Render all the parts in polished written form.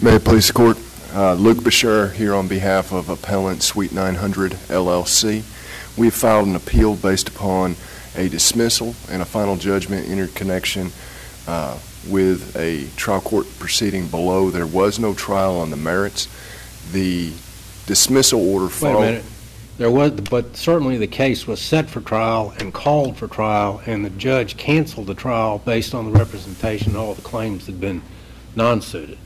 May it please the Court. Luke Bashir here on behalf of Appellant Suite 900 LLC. We have filed an appeal based upon a dismissal and a final judgment entered connection with a trial court proceeding below. There was no trial on the merits. The dismissal order followed. Wait a minute. There was, but certainly the case was set for trial and called for trial, and the judge canceled the trial based on the representation of all the claims that had been non-suited.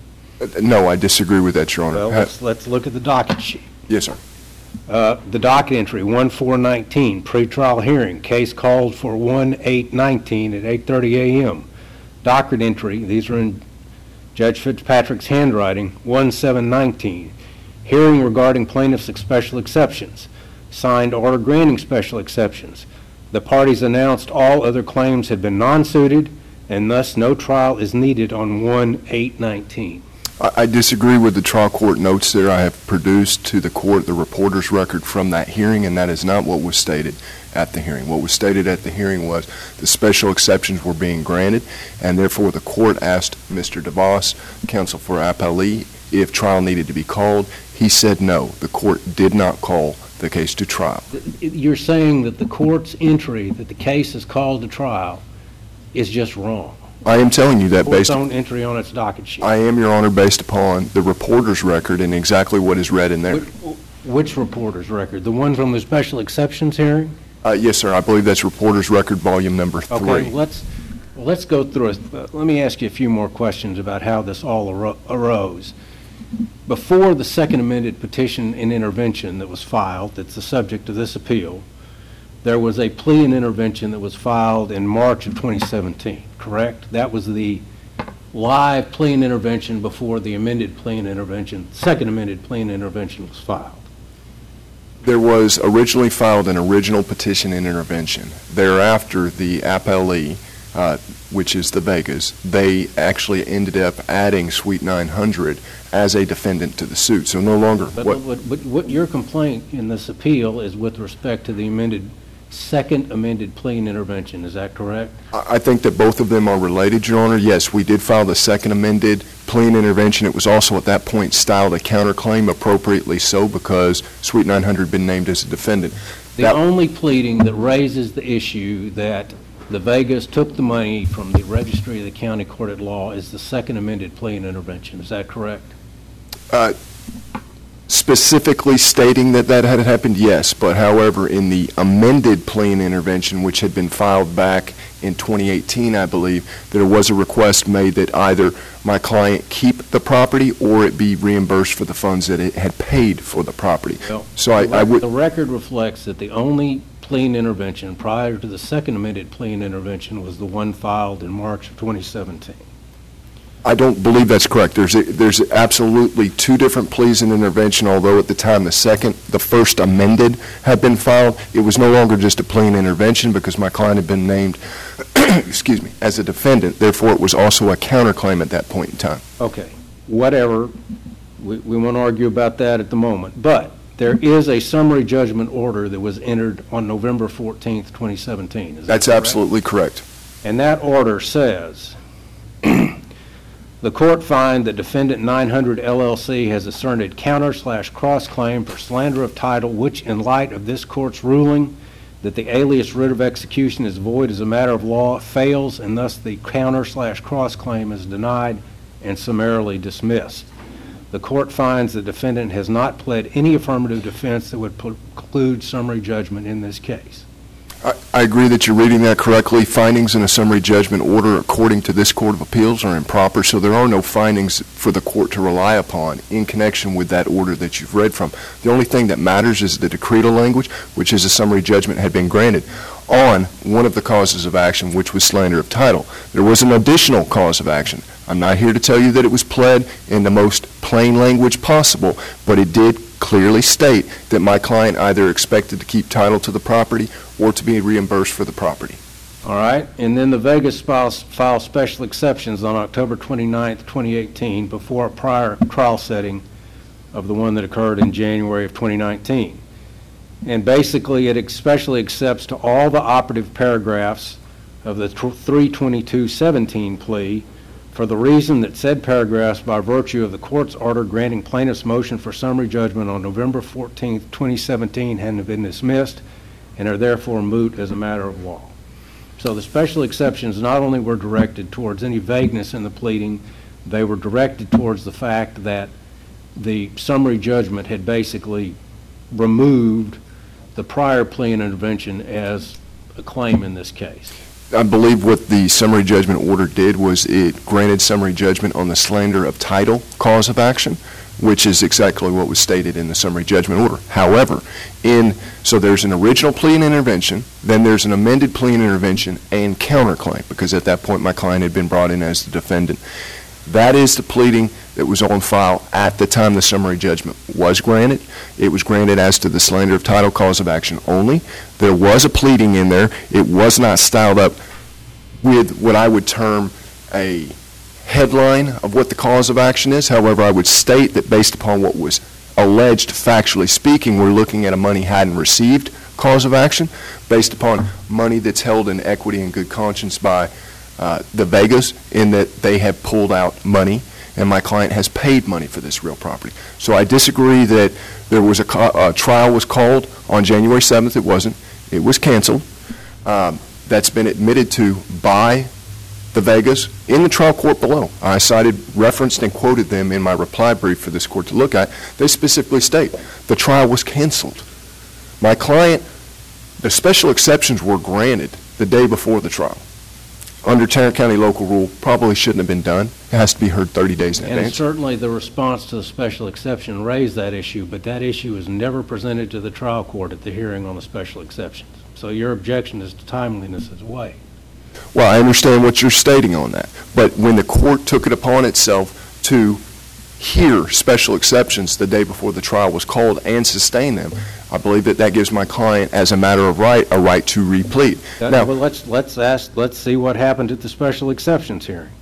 No, I disagree with that, Your Honor. Well, let's look at the docket sheet. Yes, sir. The docket entry, 1-4-19, pretrial hearing, case called for 1-8-19 at 8:30 a.m. Docket entry, these are in Judge Fitzpatrick's handwriting, 1-7-19, hearing regarding plaintiff's special exceptions, signed order granting special exceptions. The parties announced all other claims had been non-suited, and thus no trial is needed on 1-8-19. I disagree with the trial court notes there. I have produced to the court the reporter's record from that hearing, and that is not what was stated at the hearing. What was stated at the hearing was the special exceptions were being granted, and therefore the court asked Mr. DeVos, counsel for appellee, if trial needed to be called. He said no. The court did not call the case to trial. You're saying that the court's entry that the case is called to trial is just wrong. I am telling you that based on entry on its docket sheet. I am, Your Honor, based upon the reporter's record and exactly what is read in there. Which reporter's record? The one from the special exceptions hearing? Yes, sir. I believe that's reporter's record, volume number 3. Okay, let's go through it. Let me ask you a few more questions about how this all arose. Before the second amended petition in intervention that was filed, that's the subject of this appeal, there was a plea in intervention that was filed in March of 2017, correct? That was the live plea in intervention before the amended plea in intervention, second amended plea in intervention was filed. There was originally filed an original petition in intervention. Thereafter, the appellee, which is the Vegas, they actually ended up adding Suite 900 as a defendant to the suit. So no longer. But what your complaint in this appeal is with respect to the second amended plea in intervention, is that correct? I think that both of them are related, Your Honor. Yes, we did file the second amended plea in intervention. It was also at that point styled a counterclaim, appropriately so, because Suite 900 had been named as a defendant. The only pleading that raises the issue that the Vegas took the money from the registry of the county court at law is the second amended plea in intervention. Is that correct? Specifically stating that that had happened, yes. But however, in the amended plea in intervention, which had been filed back in 2018, I believe, there was a request made that either my client keep the property or it be reimbursed for the funds that it had paid for the property. Well, so the record reflects that the only plea in intervention prior to the second amended plea in intervention was the one filed in March of 2017. I don't believe that's correct. There's absolutely two different pleas in intervention, although at the time the first amended had been filed, it was no longer just a plea in intervention because my client had been named, excuse me, as a defendant. Therefore, it was also a counterclaim at that point in time. Okay, whatever. We won't argue about that at the moment. But there is a summary judgment order that was entered on November 14th, 2017. Is that That's correct? Absolutely correct. And that order says, the court finds that defendant 900 LLC has asserted counter/cross claim for slander of title, which in light of this court's ruling that the alias writ of execution is void as a matter of law fails, and thus the counter/cross claim is denied and summarily dismissed. The court finds the defendant has not pled any affirmative defense that would preclude summary judgment in this case. I agree that you're reading that correctly. Findings in a summary judgment order, according to this Court of Appeals, are improper, so there are no findings for the court to rely upon in connection with that order that you've read from. The only thing that matters is the decretal language, which is a summary judgment had been granted on one of the causes of action, which was slander of title. There was an additional cause of action. I'm not here to tell you that it was pled in the most plain language possible, but it did clearly state that my client either expected to keep title to the property or to be reimbursed for the property. All right, and then the Vegas filed special exceptions on October 29th, 2018, before a prior trial setting of the one that occurred in January of 2019. And basically, it especially accepts to all the operative paragraphs of the 322.17 plea for the reason that said paragraphs, by virtue of the court's order granting plaintiff's motion for summary judgment on November 14, 2017, have been dismissed and are therefore moot as a matter of law. So the special exceptions not only were directed towards any vagueness in the pleading, they were directed towards the fact that the summary judgment had basically removed the prior plea and intervention as a claim in this case. I believe what the summary judgment order did was it granted summary judgment on the slander of title cause of action, which is exactly what was stated in the summary judgment order. However, so there's an original plea and intervention, then there's an amended plea and intervention and counterclaim, because at that point my client had been brought in as the defendant. That is the pleading that was on file at the time the summary judgment was granted. It was granted as to the slander of title cause of action only. There was a pleading in there. It was not styled up with what I would term a headline of what the cause of action is. However, I would state that based upon what was alleged, factually speaking, we're looking at a money hadn't received cause of action based upon money that's held in equity and good conscience by the Vegas, in that they have pulled out money and my client has paid money for this real property. So I disagree that there was a trial was called on January 7th. It wasn't. It was canceled. That's been admitted to by the Vegas in the trial court below. I cited, referenced, and quoted them in my reply brief for this court to look at. They specifically state the trial was canceled. My client, the special exceptions were granted the day before the trial. Under Tarrant County local rule, probably shouldn't have been done. It has to be heard 30 days in advance. And certainly the response to the special exception raised that issue, but that issue was never presented to the trial court at the hearing on the special exceptions. So your objection is to timeliness is waived. Well, I understand what you're stating on that. But when the court took it upon itself to hear special exceptions the day before the trial was called and sustain them, I believe that that gives my client, as a matter of right, a right to replete. Now, well, let's see what happened at the special exceptions hearing.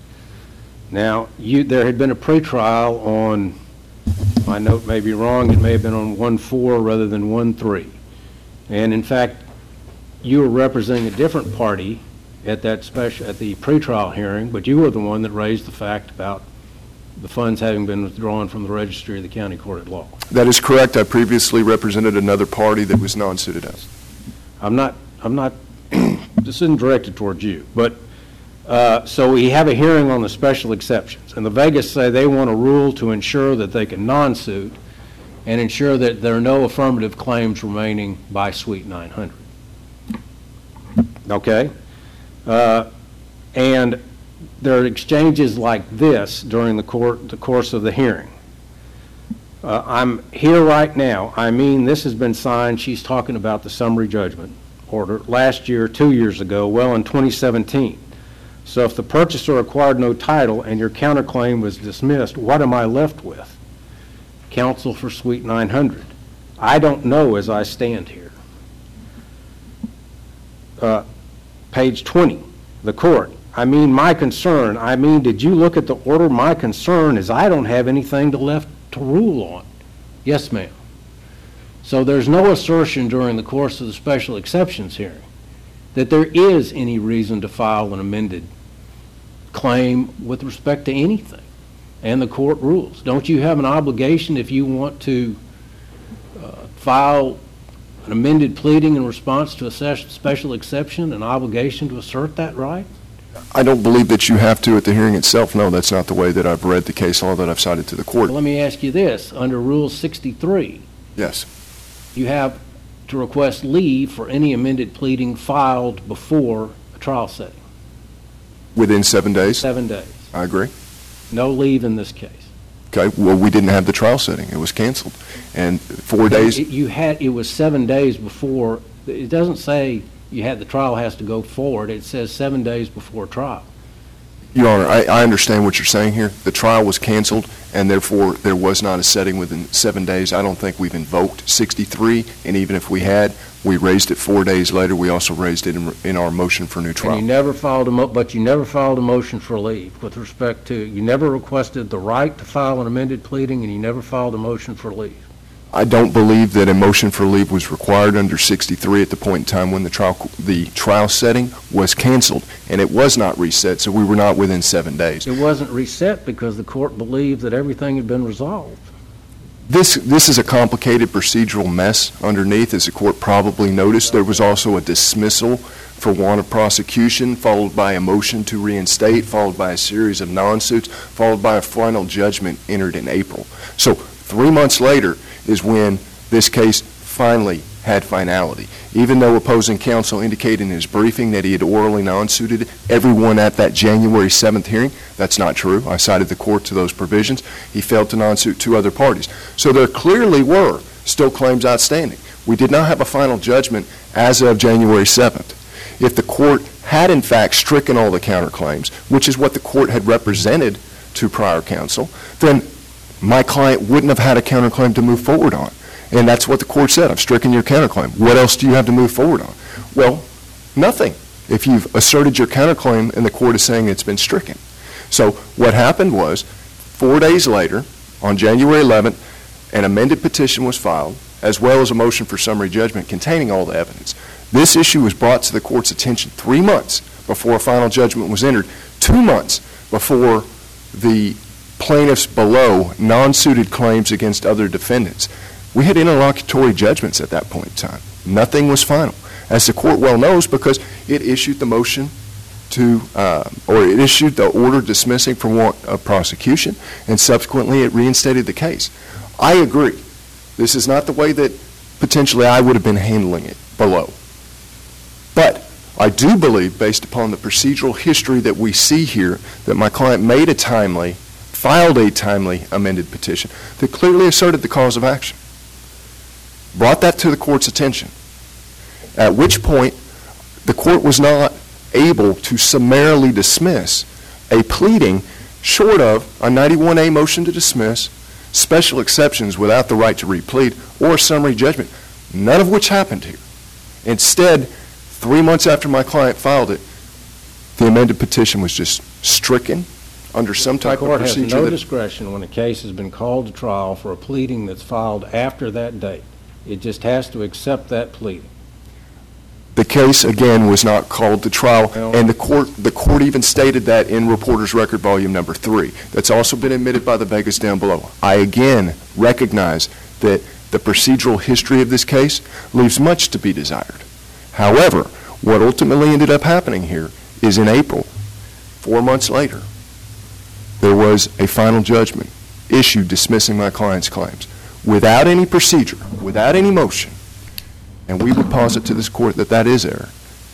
Now, there had been a pretrial on, my note may be wrong, it may have been on 1-4 rather than 1-3. And in fact, you were representing a different party at the pretrial hearing, but you were the one that raised the fact about the funds having been withdrawn from the registry of the county court at law. That is correct. I previously represented another party that was non-suited as. I'm not, this isn't directed towards you, but, so we have a hearing on the special exceptions, and the Vegas say they want a rule to ensure that they can non-suit and ensure that there are no affirmative claims remaining by Suite 900. Okay? And there are exchanges like this during the course of the hearing. I'm here right now. I mean, this has been signed. She's talking about the summary judgment order last year, 2 years ago, well, in 2017. So if the purchaser acquired no title and your counterclaim was dismissed, what am I left with? Counsel for Suite 900. I don't know as I stand here. Page 20, the court. I mean, my concern, did you look at the order? My concern is I don't have anything left to rule on. Yes, ma'am. So there's no assertion during the course of the special exceptions hearing that there is any reason to file an amended claim with respect to anything. And the court rules. Don't you have an obligation if you want to file an amended pleading in response to a special exception, an obligation to assert that right? I don't believe that you have to at the hearing itself. No, that's not the way that I've read the case law that I've cited to the court. Well, let me ask you this. Under Rule 63, yes, you have to request leave for any amended pleading filed before a trial setting. Within 7 days? 7 days. I agree. No leave in this case. Okay, well, we didn't have the trial setting. It was canceled. And 4 days? It was 7 days before. It doesn't say the trial has to go forward. It says 7 days before trial. Your Honor, I understand what you're saying here. The trial was canceled, and therefore there was not a setting within 7 days. I don't think we've invoked 63, and even if we had, we raised it 4 days later. We also raised it in our motion for new trial. And you never filed a motion for leave with respect to, you never requested the right to file an amended pleading, and you never filed a motion for leave. I don't believe that a motion for leave was required under 63 at the point in time when the trial setting was canceled, and it was not reset, so we were not within 7 days. It wasn't reset because the court believed that everything had been resolved. This is a complicated procedural mess underneath, as the court probably noticed. There was also a dismissal for want of prosecution, followed by a motion to reinstate, followed by a series of non-suits, followed by a final judgment entered in April. So 3 months later is when this case finally had finality. Even though opposing counsel indicated in his briefing that he had orally non-suited everyone at that January 7th hearing, that's not true. I cited the court to those provisions. He failed to non-suit 2 other parties. So there clearly were still claims outstanding. We did not have a final judgment as of January 7th. If the court had in fact stricken all the counterclaims, which is what the court had represented to prior counsel, then my client wouldn't have had a counterclaim to move forward on. And that's what the court said. I've stricken your counterclaim. What else do you have to move forward on? Well, nothing. If you've asserted your counterclaim and the court is saying it's been stricken. So what happened was, 4 days later, on January 11th, an amended petition was filed, as well as a motion for summary judgment containing all the evidence. This issue was brought to the court's attention 3 months before a final judgment was entered, 2 months before the plaintiffs below non-suited claims against other defendants. We had interlocutory judgments at that point in time. Nothing was final, as the court well knows, because it issued the motion to, or it issued the order dismissing for want of prosecution, and subsequently it reinstated the case. I agree. This is not the way that potentially I would have been handling it below. But I do believe, based upon the procedural history that we see here, that my client filed a timely amended petition that clearly asserted the cause of action. Brought that to the court's attention, at which point the court was not able to summarily dismiss a pleading short of a 91A motion to dismiss, special exceptions without the right to replead, or a summary judgment, none of which happened here. Instead, 3 months after my client filed it, the amended petition was just stricken under some type of procedure. The court has no discretion when a case has been called to trial for a pleading that's filed after that date. It just has to accept that pleading. The case, again, was not called to trial, and the court even stated that in Reporter's Record Volume Number 3. That's also been admitted by the Vegas down below. I, again, recognize that the procedural history of this case leaves much to be desired. However, what ultimately ended up happening here is in April, 4 months later, there was a final judgment issued dismissing my client's claims without any procedure, without any motion. And we would posit to this court that that is error.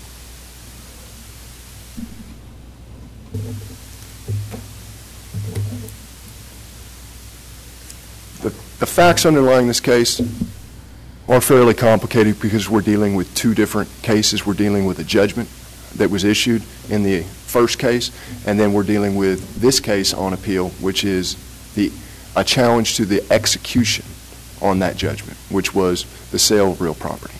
The facts underlying this case are fairly complicated because we're dealing with 2 different cases. We're dealing with a judgment that was issued in the first case, and then we're dealing with this case on appeal, which is a challenge to the execution on that judgment, which was the sale of real property.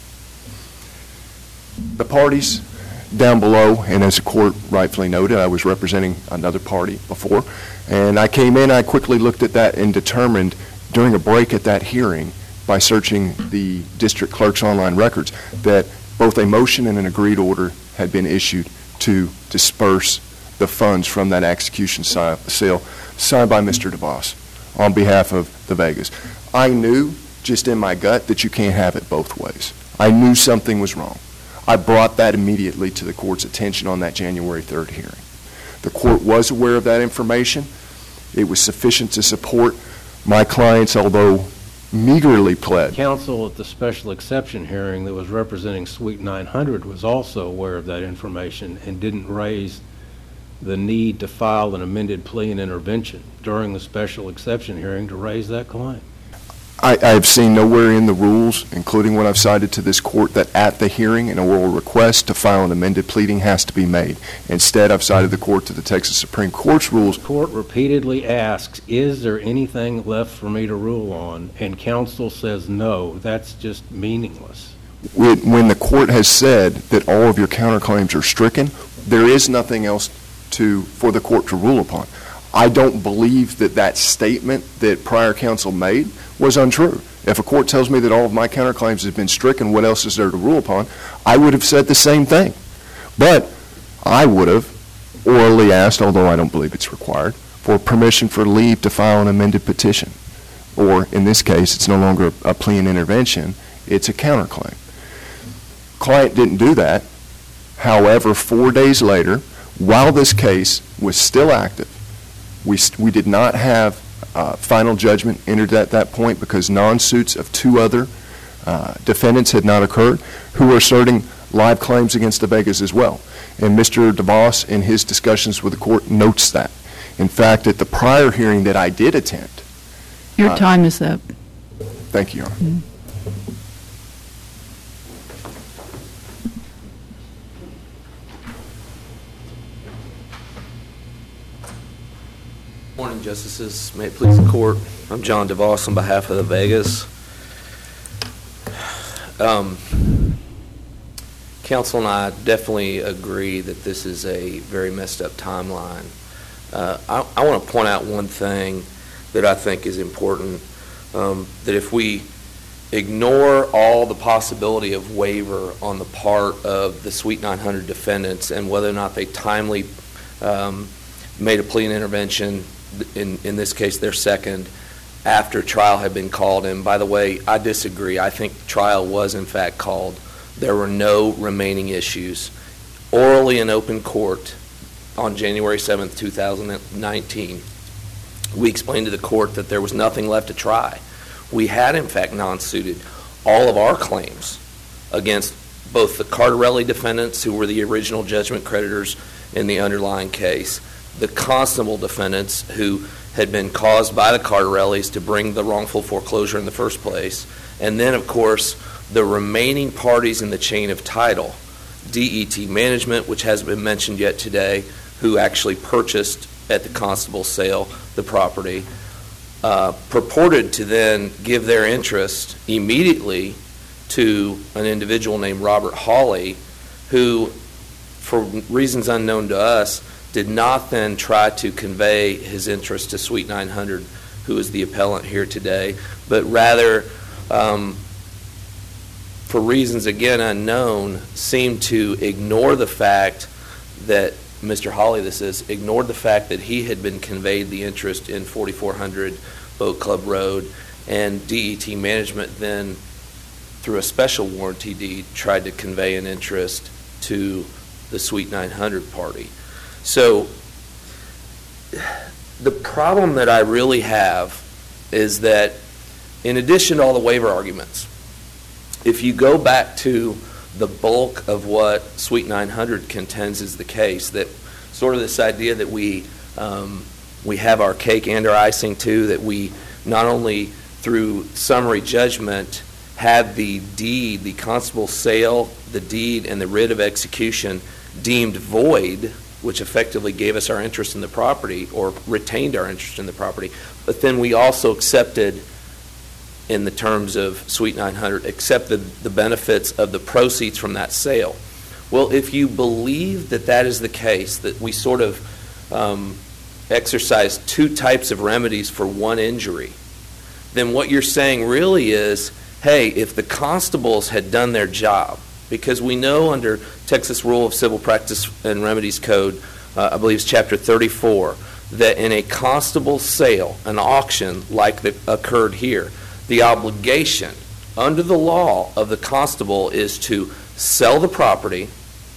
The parties down below, and as the court rightfully noted, I was representing another party before, and I came in, I quickly looked at that and determined during a break at that hearing by searching the district clerk's online records that both a motion and an agreed order had been issued to disperse the funds from that execution sale signed by Mr. DeVos on behalf of the Vegas. I knew just in my gut that you can't have it both ways. I knew something was wrong. I brought that immediately to the court's attention on that January 3rd hearing. The court was aware of that information. It was sufficient to support my clients, although meagerly pled. Counsel at the special exception hearing that was representing Suite 900 was also aware of that information and didn't raise the need to file an amended plea and intervention during the special exception hearing to raise that claim. I have seen nowhere in the rules, including what I've cited to this court, that at the hearing an oral request to file an amended pleading has to be made. Instead, I've cited the court to the Texas Supreme Court's rules. The court repeatedly asks, is there anything left for me to rule on? And counsel says no. That's just meaningless. When the court has said that all of your counterclaims are stricken, there is nothing else for the court to rule upon. I don't believe that statement that prior counsel made was untrue. If a court tells me that all of my counterclaims have been stricken, what else is there to rule upon? I would have said the same thing. But I would have orally asked, although I don't believe it's required, for permission for leave to file an amended petition. Or in this case, it's no longer a plea and intervention, it's a counterclaim. Client didn't do that. However, 4 days later, while this case was still active, we did not have final judgment entered at that point because non-suits of 2 other defendants had not occurred who were asserting live claims against the Vegas as well. And Mr. DeVos, in his discussions with the court, notes that. In fact, at the prior hearing that I did attend. Your time is up. Thank you, Your Honor. Mm-hmm. Morning, Justices. May it please the Court. I'm John DeVos on behalf of the Vegas. Counsel and I definitely agree that this is a very messed up timeline. I want to point out one thing that I think is important, that if we ignore all the possibility of waiver on the part of the Suite 900 defendants and whether or not they timely made a plea and intervention, in this case their second, after trial had been called. And by the way, I disagree. I think trial was in fact called. There were no remaining issues. Orally in open court on January 7th, 2019, we explained to the court that there was nothing left to try. We had in fact non-suited all of our claims against both the Cardarelli defendants, who were the original judgment creditors in the underlying case, the Constable defendants, who had been caused by the Cardarellis to bring the wrongful foreclosure in the first place, and then of course the remaining parties in the chain of title, DET Management, which hasn't been mentioned yet today, who actually purchased at the Constable sale the property, purported to then give their interest immediately to an individual named Robert Hawley, who, for reasons unknown to us, did not then try to convey his interest to Suite 900, who is the appellant here today, but rather, for reasons again unknown, seemed to ignore the fact that Mr. Hawley, ignored the fact that he had been conveyed the interest in 4400 Boat Club Road, and DET Management then, through a special warranty deed, tried to convey an interest to the Suite 900 party. So the problem that I really have is that, in addition to all the waiver arguments, if you go back to the bulk of what Suite 900 contends is the case, that sort of this idea that we have our cake and our icing too, that we not only through summary judgment had the deed, the Constable sale, the deed, and the writ of execution deemed void, which effectively gave us our interest in the property or retained our interest in the property, but then we also accepted, in the terms of Suite 900, accepted the benefits of the proceeds from that sale. Well, if you believe that that is the case, that we sort of exercise 2 types of remedies for one injury, then what you're saying really is, hey, if the constables had done their job, because we know under Texas Rule of Civil Practice and Remedies Code, I believe it's Chapter 34, that in a constable sale, an auction like that occurred here, the obligation under the law of the constable is to sell the property,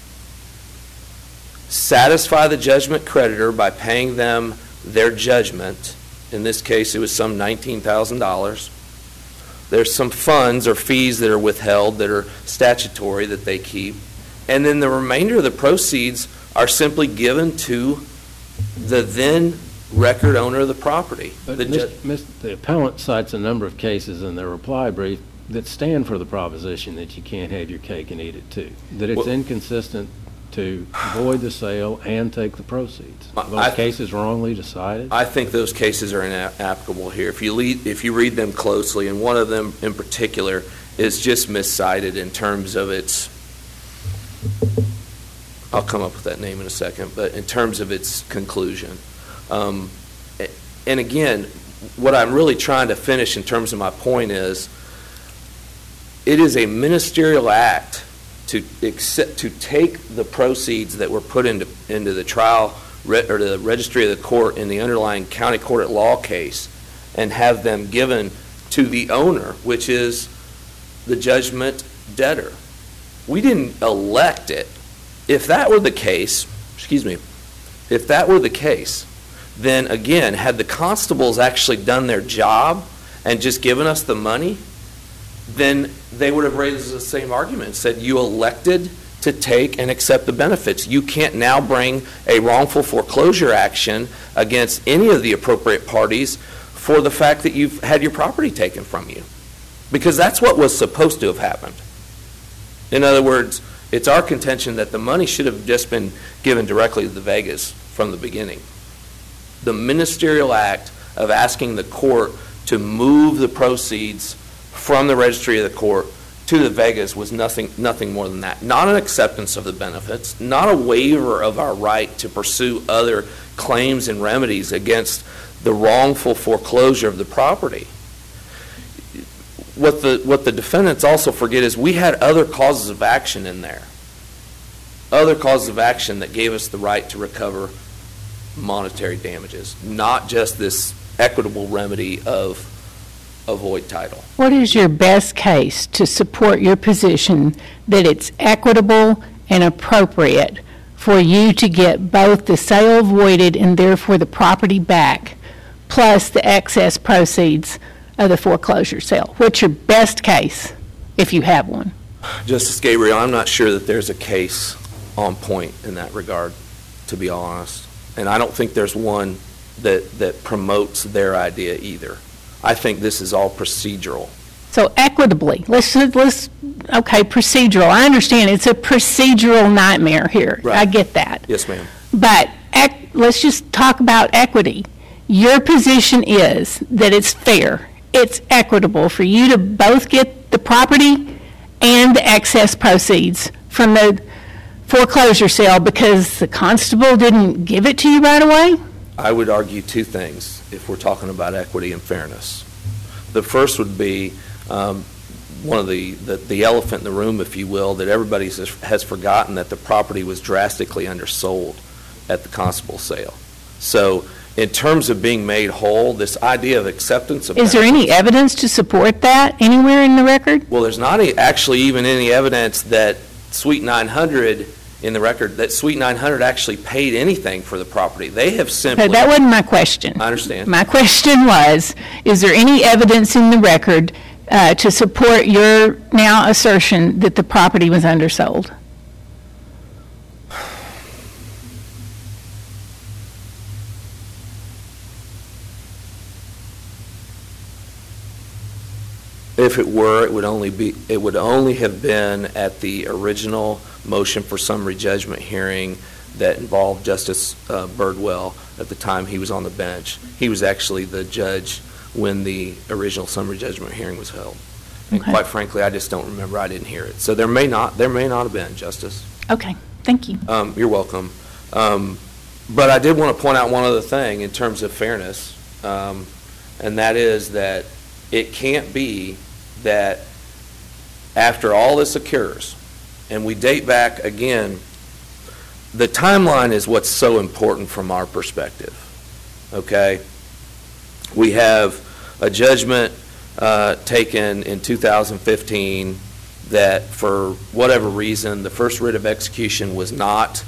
satisfy the judgment creditor by paying them their judgment. In this case, it was some $19,000. There's some funds or fees that are withheld that are statutory that they keep. And then the remainder of the proceeds are simply given to the then record owner of the property. But the appellant cites a number of cases in their reply brief that stand for the proposition that you can't have your cake and eat it too, that it's inconsistent to void the sale and take the proceeds. Are those cases wrongly decided? I think those cases are inapplicable here. If you read them closely, and one of them in particular is just miscited in terms of its, I'll come up with that name in a second, but in terms of its conclusion. And again, what I'm really trying to finish in terms of my point is, it is a ministerial act to take the proceeds that were put into the trial or the registry of the court in the underlying county court at law case and have them given to the owner, which is the judgment debtor. We didn't elect it. If that were the case, then again, had the constables actually done their job and just given us the money, then they would have raised the same argument, said you elected to take and accept the benefits. You can't now bring a wrongful foreclosure action against any of the appropriate parties for the fact that you've had your property taken from you. Because that's what was supposed to have happened. In other words, it's our contention that the money should have just been given directly to the Vegas from the beginning. The ministerial act of asking the court to move the proceeds from the registry of the court to the Vegas was nothing more than that. Not an acceptance of the benefits, not a waiver of our right to pursue other claims and remedies against the wrongful foreclosure of the property. What the defendants also forget is we had other causes of action in there. Other causes of action that gave us the right to recover monetary damages, not just this equitable remedy of a void title. What is your best case to support your position that it's equitable and appropriate for you to get both the sale voided and therefore the property back, plus the excess proceeds of the foreclosure sale? What's your best case, if you have one? Justice Gabriel, I'm not sure that there's a case on point in that regard, to be honest. And I don't think there's one that promotes their idea either. I think this is all procedural. So equitably, okay, procedural. I understand it's a procedural nightmare here. Right. I get that. Yes, ma'am. But let's just talk about equity. Your position is that it's fair, it's equitable for you to both get the property and the excess proceeds from the foreclosure sale because the constable didn't give it to you right away? I would argue two things if we're talking about equity and fairness. The first would be one of the elephant in the room, if you will, that everybody has forgotten that the property was drastically undersold at the constable sale. So in terms of being made whole, this idea of acceptance of Is there any evidence to support that anywhere in the record? Well, there's not actually even any evidence that Suite 900 in the record, that Suite 900 actually paid anything for the property. They have simply... But that wasn't my question. I understand. My question was, is there any evidence in the record to support your now assertion that the property was undersold? If it were, it would only have been at the original motion for summary judgment hearing that involved Justice Birdwell at the time he was on the bench. He was actually the judge when the original summary judgment hearing was held. And Okay. quite frankly, I just don't remember. I didn't hear it. So there may not have been, Justice. Okay, thank you. You're welcome. But I did want to point out one other thing in terms of fairness, and that is that it can't be that after all this occurs, and we date back again, the timeline is what's so important from our perspective, okay? We have a judgment taken in 2015 that for whatever reason, the first writ of execution was not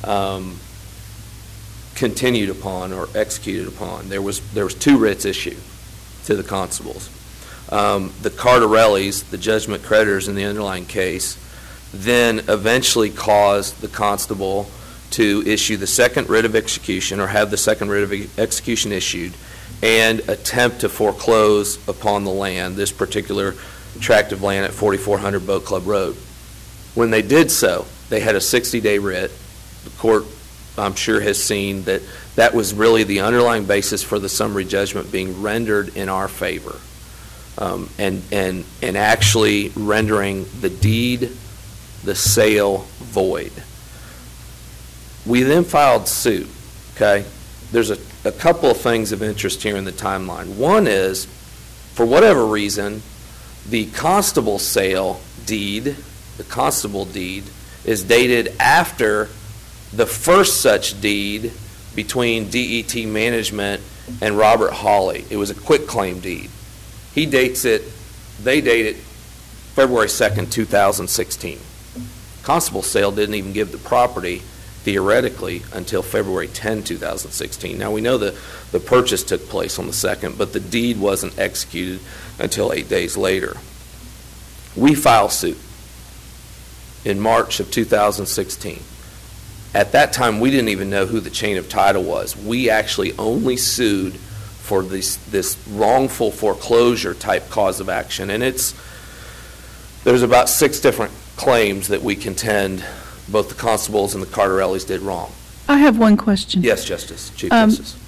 continued upon or executed upon. There was two writs issued to the constables. The Cardarellis, the judgment creditors in the underlying case, then eventually caused the constable to issue the second writ of execution or have the second writ of execution issued and attempt to foreclose upon the land, this particular tract of land at 4400 Boat Club Road. When they did so, they had a 60-day writ. The court, I'm sure, has seen that that was really the underlying basis for the summary judgment being rendered in our favor. And actually rendering the deed, the sale, void. We then filed suit, okay? There's a couple of things of interest here in the timeline. One is, for whatever reason, The constable sale deed, the constable deed, is dated after the first such deed between DET Management and Robert Hawley. It was a quitclaim deed. They date it February 2nd, 2016. Constable sale didn't even give the property, theoretically, until February 10, 2016. Now, we know the purchase took place on the 2nd, but the deed wasn't executed until 8 days later. We filed suit in March of 2016. At that time, we didn't even know who the chain of title was. We actually only sued for this wrongful foreclosure type cause of action, and there's about 6 different claims that we contend both the constables and the Cardarellis did wrong. I have one question. Yes, Justice, Chief Justice.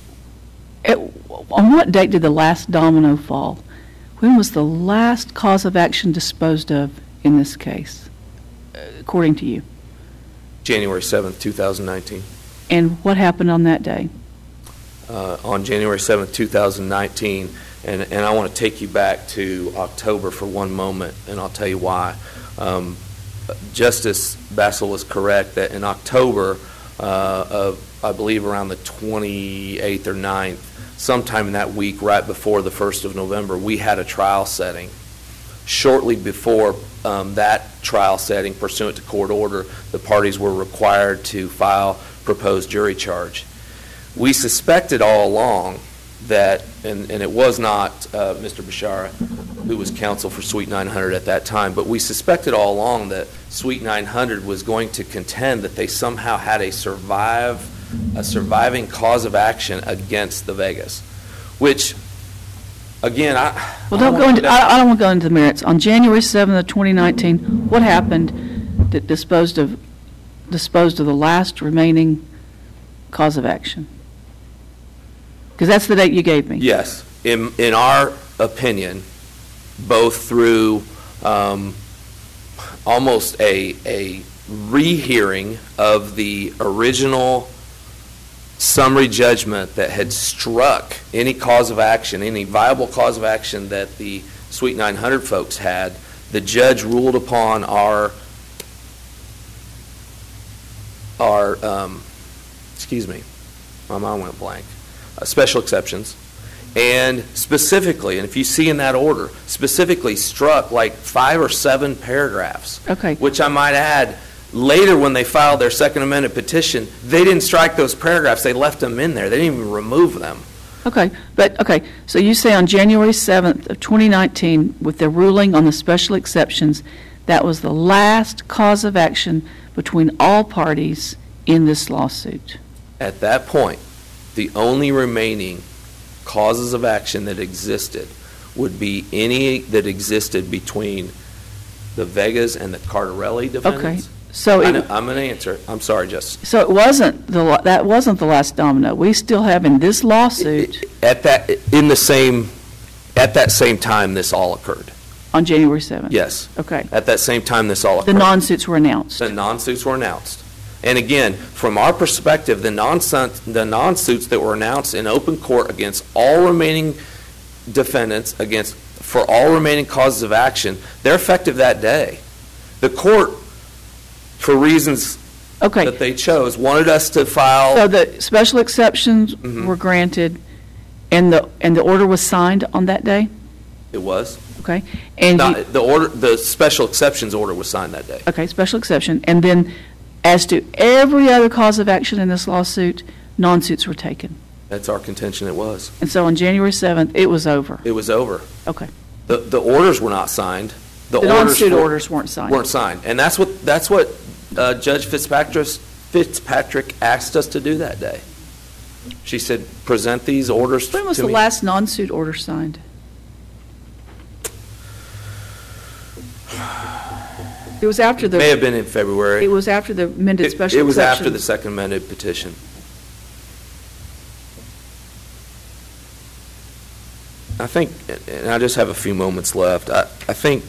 On what date did the last domino fall? When was the last cause of action disposed of in this case, according to you? January 7th, 2019. And what happened on that day? On January 7th, 2019, and I want to take you back to October for one moment, and I'll tell you why. Justice Bassel was correct that in October of, I believe, around the 28th or 9th, sometime in that week right before the 1st of November, we had a trial setting. Shortly before that trial setting, pursuant to court order, the parties were required to file proposed jury charge. We suspected all along that, and it was not Mr. Bashara, who was counsel for Suite 900 at that time, but we suspected all along that Suite 900 was going to contend that they somehow had a surviving cause of action against the Vegas, which, again, I don't want to go into the merits. On January 7th of 2019, what happened that disposed of the last remaining cause of action? Because that's the date you gave me. Yes. In our opinion, both through almost a rehearing of the original summary judgment that had struck any cause of action, any viable cause of action that the Suite 900 folks had, the judge ruled upon our excuse me, my mind went blank, special exceptions, and specifically, and if you see in that order, specifically struck like 5 or 7 paragraphs, okay, which I might add, later when they filed their second amended petition, they didn't strike those paragraphs, they left them in there, they didn't even remove them. Okay, so you say on January 7th of 2019, with the ruling on the special exceptions, that was the last cause of action between all parties in this lawsuit. At that point, the only remaining causes of action that existed would be any that existed between the Vegas and the Cardarelli defendants. Okay, so I'm going to answer. I'm sorry, Justice. So that wasn't the last domino. We still have in this lawsuit at that same time this all occurred. On January 7th. Yes. Okay. At that same time this all occurred. The non-suits were announced. The non-suits were announced. And again, from our perspective, the non-suits that were announced in open court against all remaining defendants, for all remaining causes of action, they're effective that day. The court, for reasons that they chose, wanted us to file. So the special exceptions were granted, and the order was signed on that day? It was. Okay. And the special exceptions order was signed that day. Okay, special exception. And then as to every other cause of action in this lawsuit, non-suits were taken. That's our contention, it was. And so on January 7th, it was over. It was over. Okay. The orders were not signed. The non-suit orders weren't signed. And that's what Judge Fitzpatrick asked us to do that day. She said, present these orders to me. When was the last non-suit order signed? It was after the. May have been in February. It was after the amended special exception. It was after the second amended petition. I think, and I just have a few moments left, I think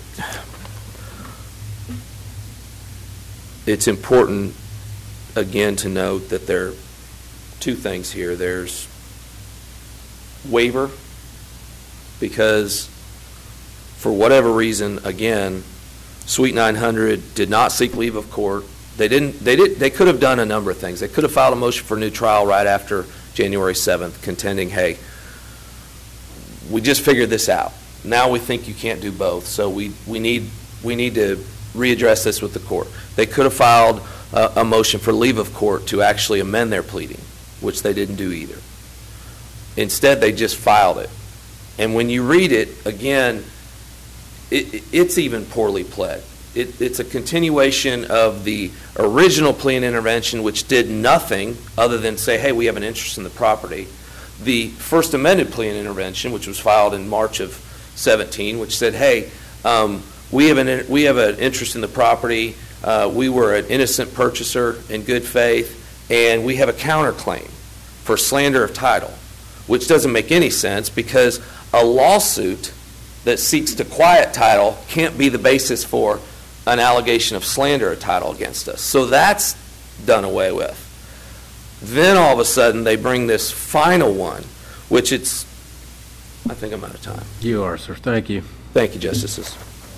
it's important, again, to note that there are 2 things here. There's waiver, because For whatever reason, again, Suite 900 did not seek leave of court. They could have done a number of things. They could have filed a motion for new trial right after January 7th, contending, hey, we just figured this out. Now we think you can't do both, so we need to readdress this with the court. They could have filed a motion for leave of court to actually amend their pleading, which they didn't do either. Instead, they just filed it. And when you read it, again, it's even poorly pled. It's a continuation of the original plea and intervention, which did nothing other than say, hey, we have an interest in the property. The first amended plea and intervention, which was filed in March of 17, which said, hey, we have an interest in the property. We were an innocent purchaser in good faith, and we have a counterclaim for slander of title, which doesn't make any sense because a lawsuit that seeks to quiet title can't be the basis for an allegation of slander of title against us. So that's done away with. Then all of a sudden they bring this final one, which I think I'm out of time. You are, sir. Thank you. Thank you, Justices.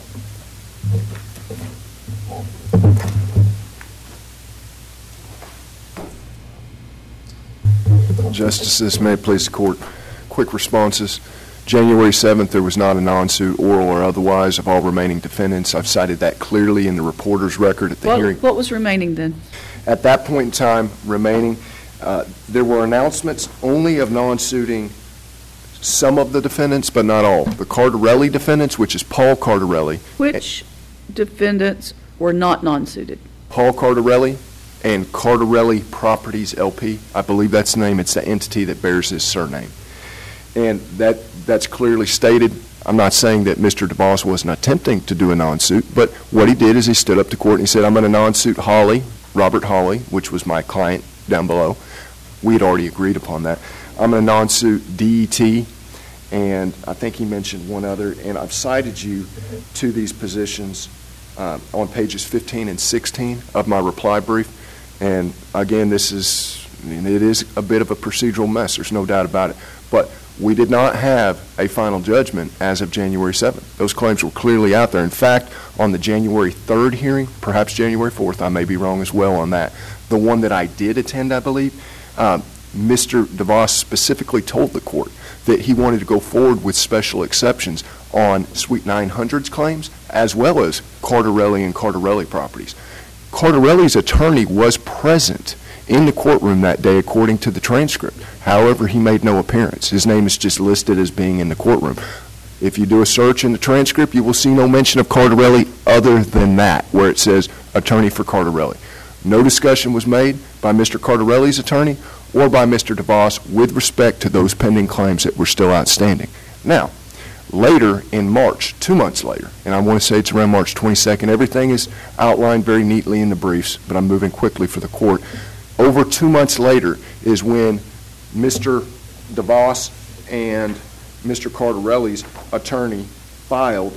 Justices, may it please the court. Quick responses. January 7th, there was not a non-suit, oral or otherwise, of all remaining defendants. I've cited that clearly in the reporter's record at the hearing. What was remaining then? At that point in time, remaining, there were announcements only of non-suiting some of the defendants, but not all. The Cardarelli defendants, which is Paul Cardarelli. Which defendants were not non-suited? Paul Cardarelli and Cardarelli Properties LP. I believe that's the name. It's the entity that bears his surname. And that's clearly stated. I'm not saying that Mr. DeVos wasn't attempting to do a non-suit, but what he did is he stood up to court and he said, I'm going to non-suit Robert Hawley, which was my client down below. We had already agreed upon that. I'm going to non-suit DET, and I think he mentioned one other, and I've cited you to these positions on pages 15 and 16 of my reply brief. And again, it is a bit of a procedural mess, there's no doubt about it. But we did not have a final judgment as of January 7th. Those claims were clearly out there. In fact, on the January 3rd hearing, perhaps January 4th, I may be wrong as well on that, the one that I did attend, I believe, Mr. DeVos specifically told the court that he wanted to go forward with special exceptions on Suite 900's claims as well as Cardarelli and Cardarelli Properties. Cardarelli's attorney was present in the courtroom that day according to the transcript. However, he made no appearance. His name is just listed as being in the courtroom. If you do a search in the transcript, you will see no mention of Cardarelli other than that, where it says attorney for Cardarelli. No discussion was made by Mr. Cardarelli's attorney or by Mr. DeVos with respect to those pending claims that were still outstanding. Now, later in March, 2 months later, and I want to say it's around March 22nd, everything is outlined very neatly in the briefs, but I'm moving quickly for the court. Over 2 months later is when Mr. DeVos and Mr. Cardarelli's attorney filed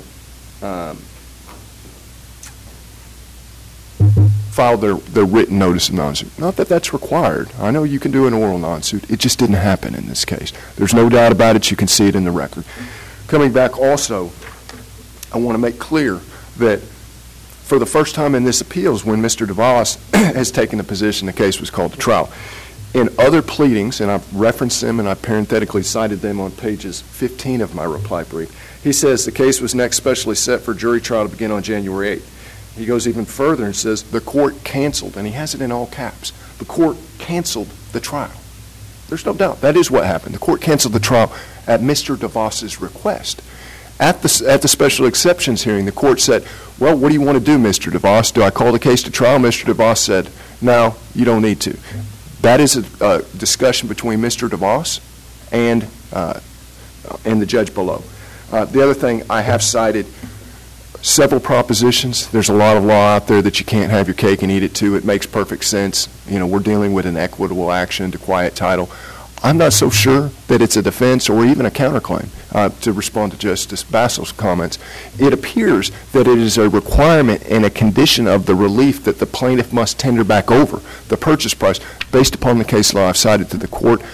their written notice of non-suit. Not that that's required. I know you can do an oral non-suit. It just didn't happen in this case. There's no doubt about it. You can see it in the record. Coming back also, I want to make clear that for the first time in this appeals, when Mr. DeVos has taken the position the case was called to trial, in other pleadings, and I've referenced them and I parenthetically cited them on pages 15 of my reply brief, he says the case was next specially set for jury trial to begin on January 8th. He goes even further and says the court canceled, and he has it in all caps, the court canceled the trial. There's no doubt. That is what happened. The court canceled the trial at Mr. DeVos's request. At the special exceptions hearing, the court said, well, what do you want to do, Mr. DeVos? Do I call the case to trial? Mr. DeVos said, no, you don't need to. That is a discussion between Mr. DeVos and the judge below. The other thing, I have cited several propositions. There's a lot of law out there that you can't have your cake and eat it too. It makes perfect sense. You know, we're dealing with an equitable action to quiet title. I'm not so sure that it's a defense or even a counterclaim. To respond to Justice Bassel's comments, it appears that it is a requirement and a condition of the relief that the plaintiff must tender back over the purchase price based upon the case law I've cited to the court.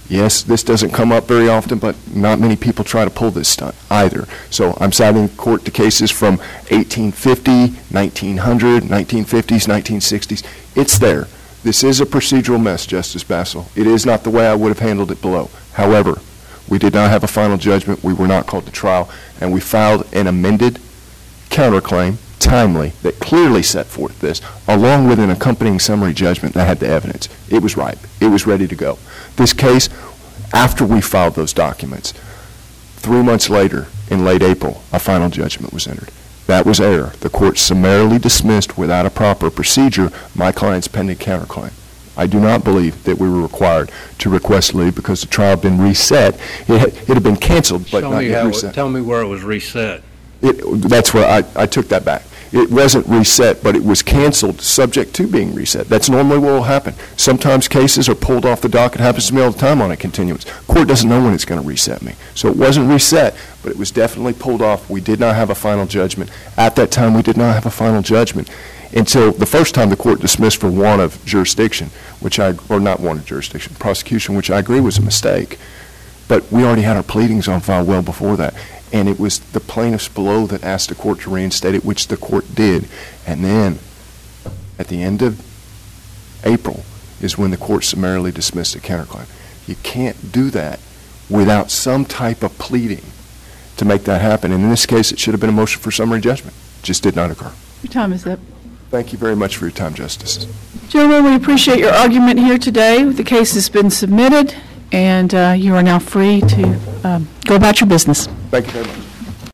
Yes, this doesn't come up very often, but not many people try to pull this stunt either. So I'm citing court to cases from 1850, 1900, 1950s, 1960s. It's there. This is a procedural mess, Justice Bassel. It is not the way I would have handled it below. However, we did not have a final judgment. We were not called to trial, and we filed an amended counterclaim, timely, that clearly set forth this, along with an accompanying summary judgment that had the evidence. It was ripe. It was ready to go. This case, after we filed those documents, 3 months later, in late April, a final judgment was entered. That was error. The court summarily dismissed without a proper procedure my client's pending counterclaim. I do not believe that we were required to request leave because the trial had been reset. It had been canceled, but not yet reset. Tell me where it was reset. That's where I took that back. It wasn't reset, but it was canceled subject to being reset. That's normally what will happen. Sometimes cases are pulled off the docket. It happens to me all the time on a continuance. Court doesn't know when it's going to reset me. So it wasn't reset, but it was definitely pulled off. We did not have a final judgment. At that time, we did not have a final judgment until the first time the court dismissed for want of jurisdiction, or not want of jurisdiction, prosecution, which I agree was a mistake. But we already had our pleadings on file well before that. And it was the plaintiffs below that asked the court to reinstate it, which the court did. And then, at the end of April, is when the court summarily dismissed the counterclaim. You can't do that without some type of pleading to make that happen. And in this case, it should have been a motion for summary judgment. It just did not occur. Your time is up. Thank you very much for your time, Justices. Gentlemen, we appreciate your argument here today. The case has been submitted, and you are now free to go about your business. Thank you very much.